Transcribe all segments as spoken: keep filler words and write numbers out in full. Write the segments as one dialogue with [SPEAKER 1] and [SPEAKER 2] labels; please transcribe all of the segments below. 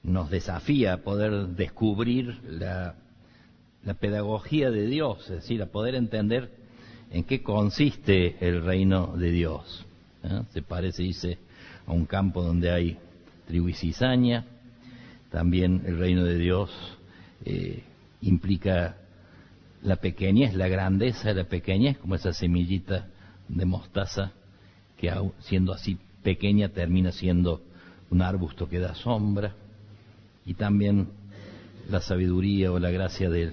[SPEAKER 1] nos desafía a poder descubrir la, la pedagogía de Dios, es decir, a poder entender en qué consiste el reino de Dios. ¿Eh? Se parece, dice, a un campo donde hay trigo y cizaña. También el reino de Dios eh, implica la pequeñez, la grandeza de la pequeñez, como esa semillita de mostaza que siendo así pequeña termina siendo un arbusto que da sombra. Y también la sabiduría o la gracia de,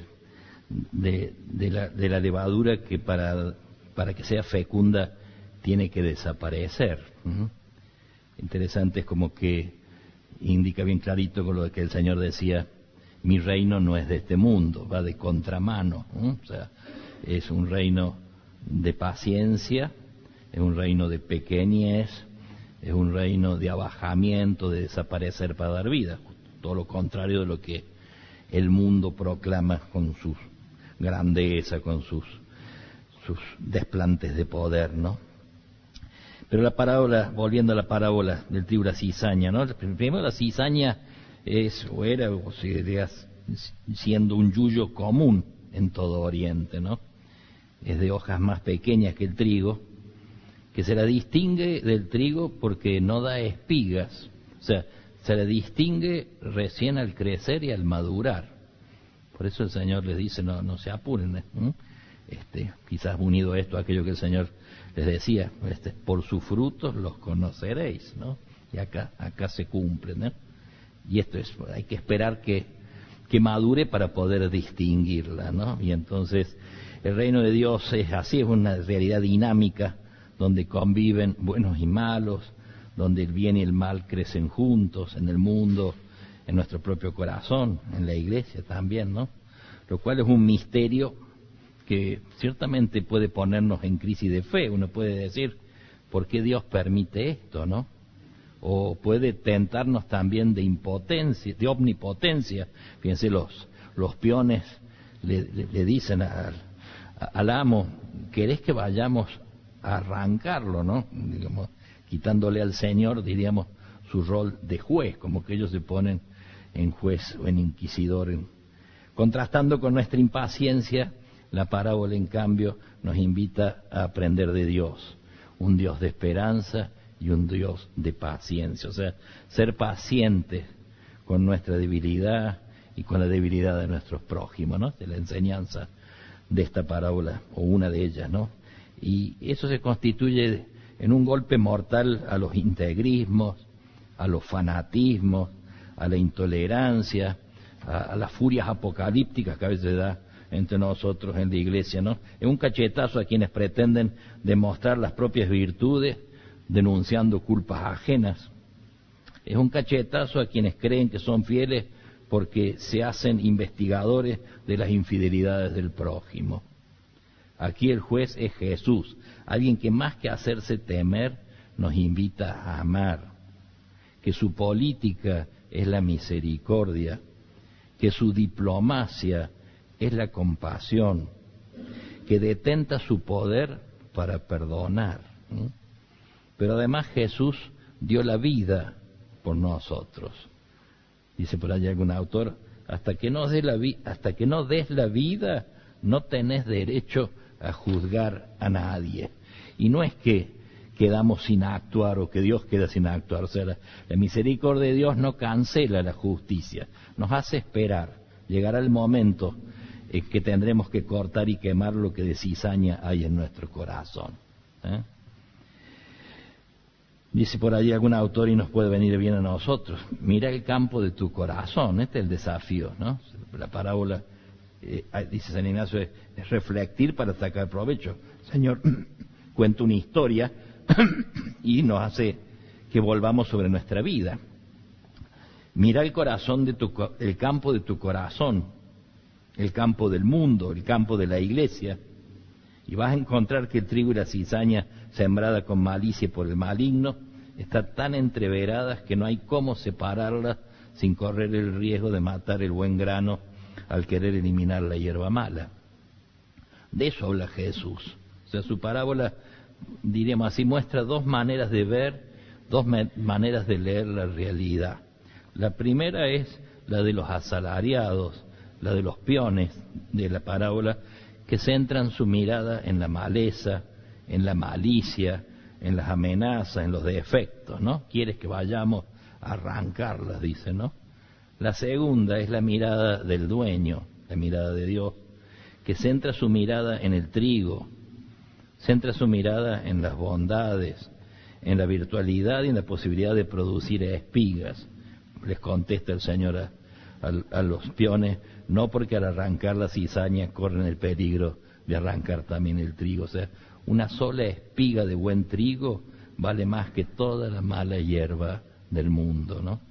[SPEAKER 1] de, de, la, de la levadura que para, para que sea fecunda tiene que desaparecer. Uh-huh. Interesante, es como que indica bien clarito con lo que el Señor decía: mi reino no es de este mundo, va de contramano. ¿eh? O sea, es un reino de paciencia, es un reino de pequeñez, es un reino de abajamiento, de desaparecer para dar vida. Todo lo contrario de lo que el mundo proclama con su grandeza, con sus, sus desplantes de poder, ¿no? Pero la parábola, volviendo a la parábola del trigo y la cizaña, ¿no? Primero, la cizaña es, o era, o seguiría siendo un yuyo común en todo Oriente, ¿no? Es de hojas más pequeñas que el trigo, que se la distingue del trigo porque no da espigas, o sea, se la distingue recién al crecer y al madurar. Por eso el Señor les dice, no, no se apuren, ¿eh? Este, quizás unido a esto, a aquello que el Señor les decía, este, por sus frutos los conoceréis, ¿no? Y acá, acá se cumplen, ¿eh? Y esto es, hay que esperar que, que madure para poder distinguirla, ¿no? Y entonces el reino de Dios es así, es una realidad dinámica donde conviven buenos y malos, donde el bien y el mal crecen juntos en el mundo, en nuestro propio corazón, en la iglesia también, ¿no? Lo cual es un misterio que ciertamente puede ponernos en crisis de fe. Uno puede decir, ¿por qué Dios permite esto, no? O puede tentarnos también de impotencia, de omnipotencia. Fíjense, los, los peones le, le, le dicen al, al amo, ¿querés que vayamos a arrancarlo, no? Digamos, quitándole al Señor, diríamos, su rol de juez, como que ellos se ponen en juez o en inquisidor. En... Contrastando con nuestra impaciencia, la parábola, en cambio, nos invita a aprender de Dios, un Dios de esperanza y un Dios de paciencia. O sea, ser pacientes con nuestra debilidad y con la debilidad de nuestros prójimos, ¿no? De la enseñanza de esta parábola, o una de ellas, ¿no? Y eso se constituye en un golpe mortal a los integrismos, a los fanatismos, a la intolerancia, a, a las furias apocalípticas que a veces da entre nosotros en la iglesia, ¿no? Es un cachetazo a quienes pretenden demostrar las propias virtudes denunciando culpas ajenas. Es un cachetazo a quienes creen que son fieles porque se hacen investigadores de las infidelidades del prójimo. Aquí el juez es Jesús, alguien que más que hacerse temer, nos invita a amar, que su política es la misericordia, que su diplomacia es la compasión, que detenta su poder para perdonar. ¿eh? Pero además Jesús dio la vida por nosotros. Dice por allá algún autor, hasta que no des la, vi- hasta que no des la vida, no tenés derecho a juzgar a nadie. Y no es que quedamos sin actuar o que Dios queda sin actuar. O sea, la, la misericordia de Dios no cancela la justicia, nos hace esperar. Llegará el momento en que tendremos que cortar y quemar lo que de cizaña hay en nuestro corazón. ¿eh? Dice por allí algún autor, y nos puede venir bien a nosotros, mira el campo de tu corazón. Este es el desafío, ¿no? La parábola, eh, dice San Ignacio, es, es reflectir para sacar provecho. Señor cuenta una historia y nos hace que volvamos sobre nuestra vida. Mira el corazón de tu, el campo de tu corazón, el campo del mundo, el campo de la iglesia, y vas a encontrar que el trigo y la cizaña sembrada con malicia por el maligno están tan entreveradas que no hay cómo separarlas sin correr el riesgo de matar el buen grano al querer eliminar la hierba mala. De eso habla Jesús. O sea, su parábola, diríamos así, muestra dos maneras de ver, dos me- maneras de leer la realidad. La primera es la de los asalariados, la de los peones de la parábola, que centran su mirada en la maleza, en la malicia, en las amenazas, en los defectos, ¿no? Quieres que vayamos a arrancarlas, dice, ¿no? La segunda es la mirada del dueño, la mirada de Dios, que centra su mirada en el trigo, centra su mirada en las bondades, en la virtualidad y en la posibilidad de producir espigas. Les contesta el Señor a, a, a los peones, no porque al arrancar la cizaña corren el peligro de arrancar también el trigo. O sea, una sola espiga de buen trigo vale más que toda la mala hierba del mundo, ¿no?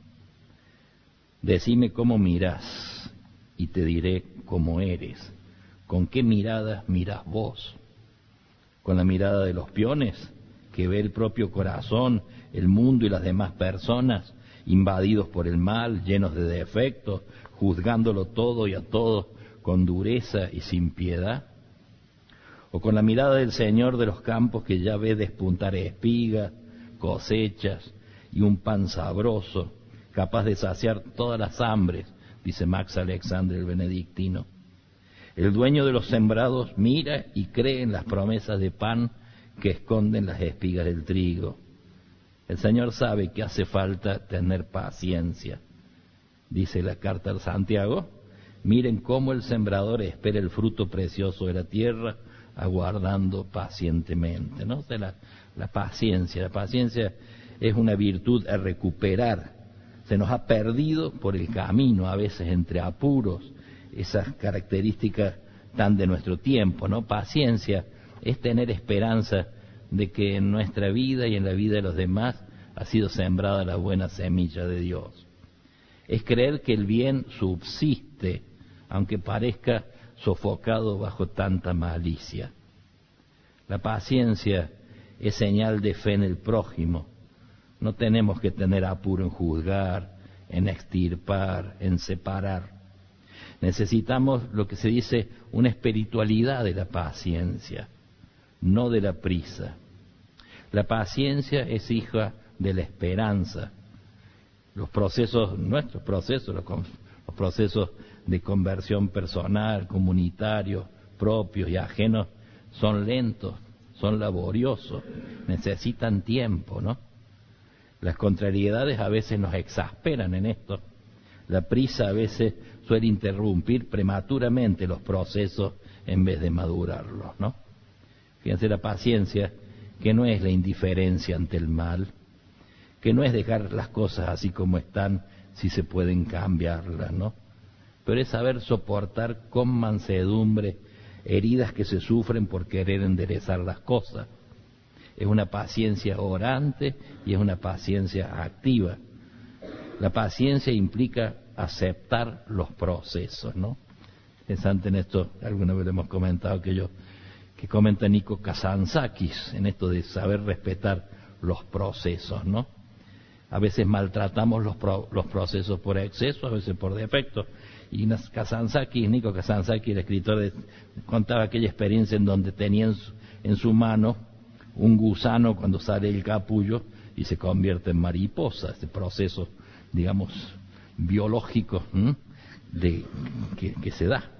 [SPEAKER 1] Decime cómo mirás y te diré cómo eres. ¿Con qué miradas mirás vos? ¿Con la mirada de los peones, que ve el propio corazón, el mundo y las demás personas invadidos por el mal, llenos de defectos, juzgándolo todo y a todos con dureza y sin piedad? ¿O con la mirada del Señor de los campos, que ya ve despuntar espigas, cosechas y un pan sabroso, capaz de saciar todas las hambres, dice Max Alexander el benedictino? El dueño de los sembrados mira y cree en las promesas de pan que esconden las espigas del trigo. El Señor sabe que hace falta tener paciencia. Dice la carta a Santiago, miren cómo el sembrador espera el fruto precioso de la tierra, aguardando pacientemente, ¿no? O sea, la, la paciencia, la paciencia es una virtud a recuperar. Se nos ha perdido por el camino, a veces entre apuros, esas características tan de nuestro tiempo, ¿no? Paciencia es tener esperanza de que en nuestra vida y en la vida de los demás ha sido sembrada la buena semilla de Dios. Es creer que el bien subsiste, aunque parezca sofocado bajo tanta malicia. La paciencia es señal de fe en el prójimo. No tenemos que tener apuro en juzgar, en extirpar, en separar. Necesitamos lo que se dice una espiritualidad de la paciencia, no de la prisa. La paciencia es hija de la esperanza. Los procesos, nuestros procesos, los, los procesos de conversión personal, comunitario, propios y ajenos, son lentos, son laboriosos, necesitan tiempo, ¿no? Las contrariedades a veces nos exasperan en esto. La prisa a veces suele interrumpir prematuramente los procesos en vez de madurarlos, ¿no? Fíjense, la paciencia, que no es la indiferencia ante el mal, que no es dejar las cosas así como están si se pueden cambiarlas, ¿no? Pero es saber soportar con mansedumbre heridas que se sufren por querer enderezar las cosas. Es una paciencia orante y es una paciencia activa. La paciencia implica aceptar los procesos, ¿no? Pensante en esto, alguna vez lo hemos comentado, que yo, que comenta Nico Kazantzakis, en esto de saber respetar los procesos, ¿no? A veces maltratamos los, pro, los procesos por exceso, a veces por defecto. Y Kazantzakis, Nico Kazantzakis, el escritor, de, contaba aquella experiencia en donde tenía en su, en su mano un gusano cuando sale el capullo y se convierte en mariposa, este proceso, digamos, biológico ¿m? de que, que se da.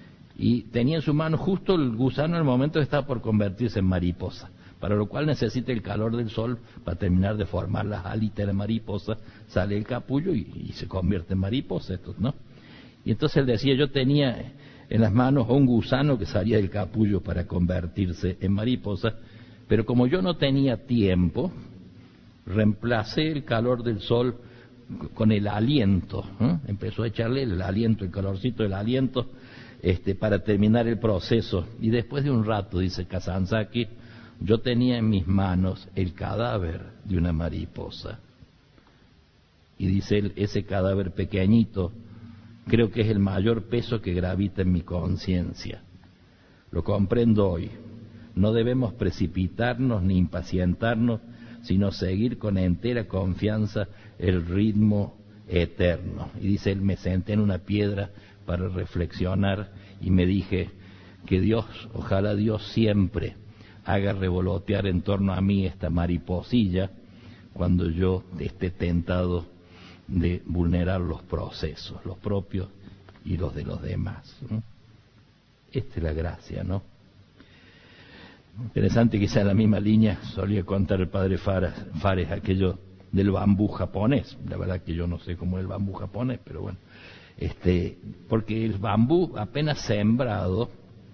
[SPEAKER 1] Y tenía en su mano justo el gusano en el momento que estaba por convertirse en mariposa, para lo cual necesita el calor del sol para terminar de formar las alitas de la mariposa, sale el capullo y, y se convierte en mariposa, esto, ¿no? Y entonces él decía, yo tenía en las manos un gusano que salía del capullo para convertirse en mariposa, pero como yo no tenía tiempo, reemplacé el calor del sol con el aliento, ¿eh? Empezó a echarle el aliento, el calorcito del aliento, este, para terminar el proceso. Y después de un rato, dice Kazantzakis, yo tenía en mis manos el cadáver de una mariposa. Y dice él, ese cadáver pequeñito, creo que es el mayor peso que gravita en mi conciencia. Lo comprendo hoy. No debemos precipitarnos ni impacientarnos, sino seguir con entera confianza el ritmo eterno. Y dice él, me senté en una piedra para reflexionar y me dije que Dios, ojalá Dios siempre haga revolotear en torno a mí esta mariposilla cuando yo esté tentado de vulnerar los procesos, los propios y los de los demás, ¿no? Esta es la gracia, ¿no? Interesante que sea en la misma línea, solía contar el padre Fares, Fares aquello del bambú japonés. La verdad que yo no sé cómo es el bambú japonés, pero bueno, este, porque el bambú apenas sembrado,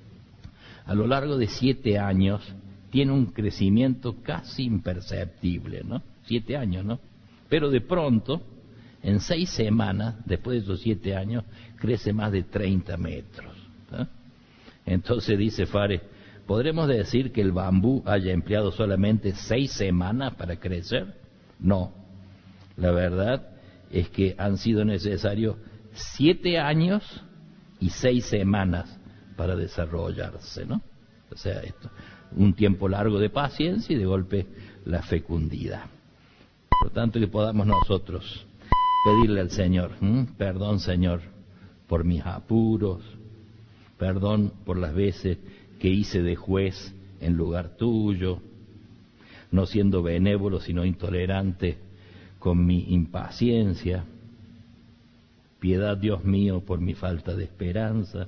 [SPEAKER 1] a lo largo de siete años, tiene un crecimiento casi imperceptible, ¿no? Siete años, ¿no? Pero de pronto, en seis semanas, después de esos siete años, crece más de treinta metros, ¿no? Entonces dice Fares, ¿podremos decir que el bambú haya empleado solamente seis semanas para crecer? No. La verdad es que han sido necesarios siete años y seis semanas para desarrollarse, ¿no? O sea, esto, un tiempo largo de paciencia y de golpe la fecundidad. Por lo tanto, que podamos nosotros pedirle al Señor, ¿m? perdón, Señor, por mis apuros, perdón por las veces que hice de juez en lugar tuyo, no siendo benévolo sino intolerante con mi impaciencia. Piedad, Dios mío, por mi falta de esperanza.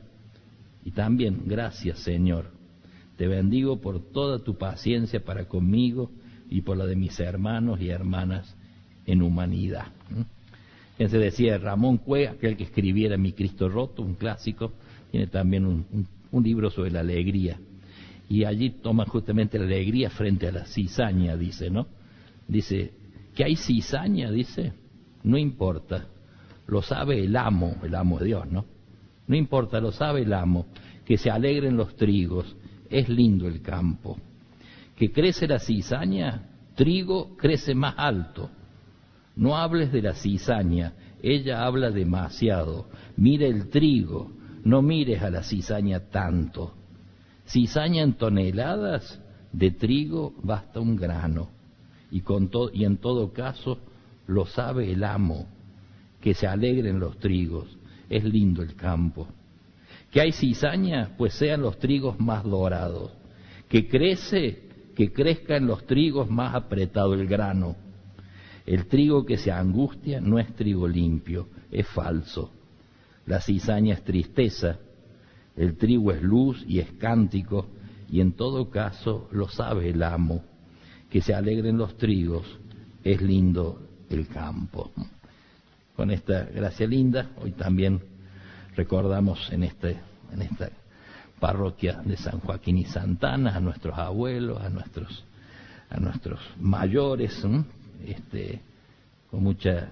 [SPEAKER 1] Y también, gracias, Señor, te bendigo por toda tu paciencia para conmigo y por la de mis hermanos y hermanas en humanidad. Quien se decía Ramón Cue, aquel que escribiera Mi Cristo Roto, un clásico, tiene también un, un, un libro sobre la alegría. Y allí toma justamente la alegría frente a la cizaña, dice, ¿no? Dice, ¿que hay cizaña? Dice, no importa, lo sabe el amo, el amo de Dios, ¿no? No importa, lo sabe el amo, que se alegren los trigos, es lindo el campo. Que crece la cizaña, trigo crece más alto. No hables de la cizaña, ella habla demasiado. Mira el trigo, no mires a la cizaña tanto. Cizaña en toneladas, de trigo basta un grano. Y, con to- y en todo caso lo sabe el amo, que se alegren los trigos, es lindo el campo. Que hay cizaña, pues sean los trigos más dorados. Que crece, que crezca en los trigos más apretado el grano. El trigo que se angustia no es trigo limpio, es falso. La cizaña es tristeza, el trigo es luz y es cántico, y en todo caso lo sabe el amo, que se alegren los trigos, es lindo el campo. Con esta gracia linda, hoy también recordamos en, este, en esta parroquia de San Joaquín y Santana a nuestros abuelos, a nuestros, a nuestros mayores, ¿eh? este, con mucha,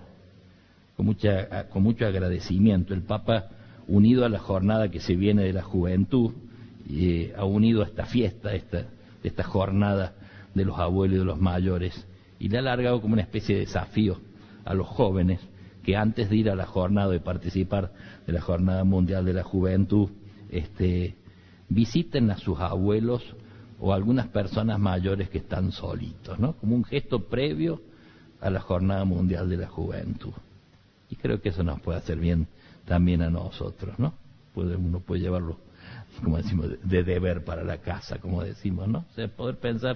[SPEAKER 1] con mucha, con mucho agradecimiento. El Papa, unido a la jornada que se viene de la juventud, eh, ha unido a esta fiesta, esta, esta jornada de los abuelos y de los mayores, y le ha alargado como una especie de desafío a los jóvenes que antes de ir a la jornada, de participar de la Jornada Mundial de la Juventud, este, visiten a sus abuelos o algunas personas mayores que están solitos, ¿no? Como un gesto previo a la Jornada Mundial de la Juventud. Y creo que eso nos puede hacer bien también a nosotros, ¿no? Puede, uno puede llevarlo, como decimos, de deber para la casa, como decimos, ¿no? O sea, poder pensar,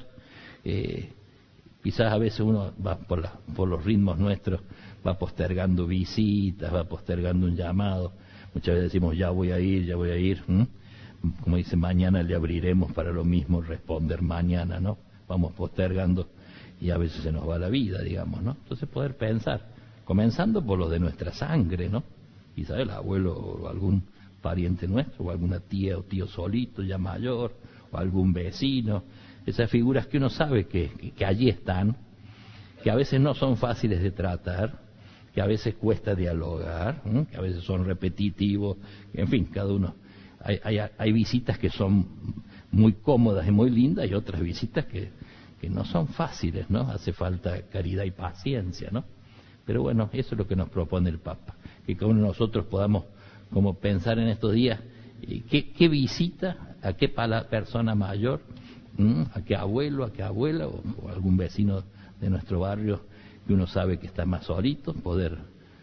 [SPEAKER 1] eh, quizás a veces uno va por, la, por los ritmos nuestros, va postergando visitas, va postergando un llamado. Muchas veces decimos, ya voy a ir, ya voy a ir. ¿Mm? Como dice, mañana le abriremos para lo mismo responder mañana, ¿no? Vamos postergando y a veces se nos va la vida, digamos, ¿no? Entonces poder pensar, comenzando por los de nuestra sangre, ¿no? Quizás el abuelo o algún pariente nuestro, o alguna tía o tío solito ya mayor, o algún vecino, esas figuras que uno sabe que, que, que allí están, que a veces no son fáciles de tratar, que a veces cuesta dialogar, ¿eh? que a veces son repetitivos, en fin, cada uno. Hay, hay, hay visitas que son muy cómodas y muy lindas y otras visitas que, que no son fáciles, ¿no? Hace falta caridad y paciencia, ¿no? Pero bueno, eso es lo que nos propone el Papa, que cada uno de nosotros podamos como pensar en estos días, ¿qué, qué visita a qué persona mayor, ¿Mm? a qué abuelo, a qué abuela o, o algún vecino de nuestro barrio que uno sabe que está más solito, poder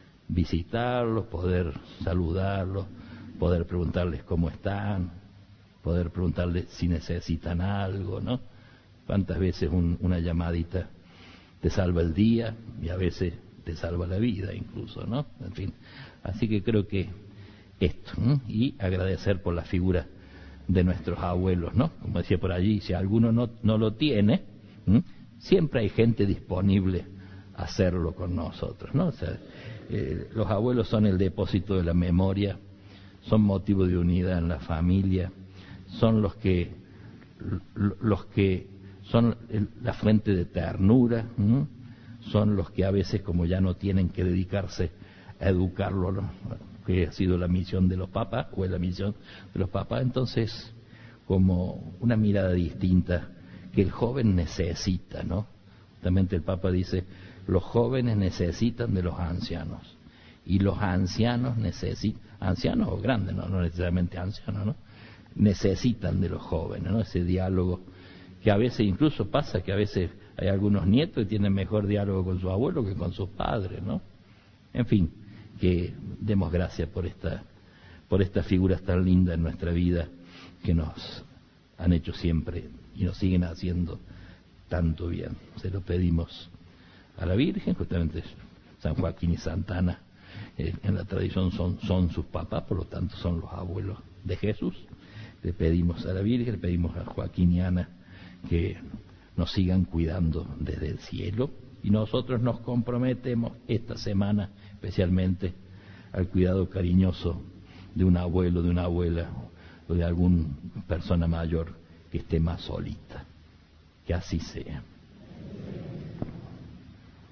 [SPEAKER 1] visitarlos, poder saludarlos, poder preguntarles cómo están, poder preguntarles si necesitan algo, ¿no? Cuántas veces un, una llamadita te salva el día y a veces te salva la vida incluso, ¿no? En fin, así que creo que esto, ¿no? Y agradecer por la figura de nuestros abuelos, ¿no? Como decía por allí, si alguno no, no lo tiene, ¿m? siempre hay gente disponible a hacerlo con nosotros, ¿no? O sea, eh, los abuelos son el depósito de la memoria, son motivo de unidad en la familia, son los que los que son el, la fuente de ternura, ¿m? son los que a veces, como ya no tienen que dedicarse a educarlo, ¿no? que ha sido la misión de los papás, o es la misión de los papás, entonces como una mirada distinta que el joven necesita, ¿no? Justamente el Papa dice, los jóvenes necesitan de los ancianos, y los ancianos necesitan, ancianos o grandes, no, no necesariamente ancianos, ¿no? necesitan de los jóvenes, ¿no? Ese diálogo que a veces incluso pasa, que a veces hay algunos nietos que tienen mejor diálogo con su abuelo que con sus padres, ¿no? En fin, que demos gracias por esta, por estas figuras tan lindas en nuestra vida que nos han hecho siempre y nos siguen haciendo tanto bien. Se lo pedimos a la Virgen, justamente San Joaquín y Santa Ana, eh, en la tradición son, son sus papás, por lo tanto son los abuelos de Jesús. Le pedimos a la Virgen, le pedimos a Joaquín y Ana que nos sigan cuidando desde el cielo, y nosotros nos comprometemos esta semana especialmente al cuidado cariñoso de un abuelo, de una abuela o de alguna persona mayor que esté más solita. Que así sea.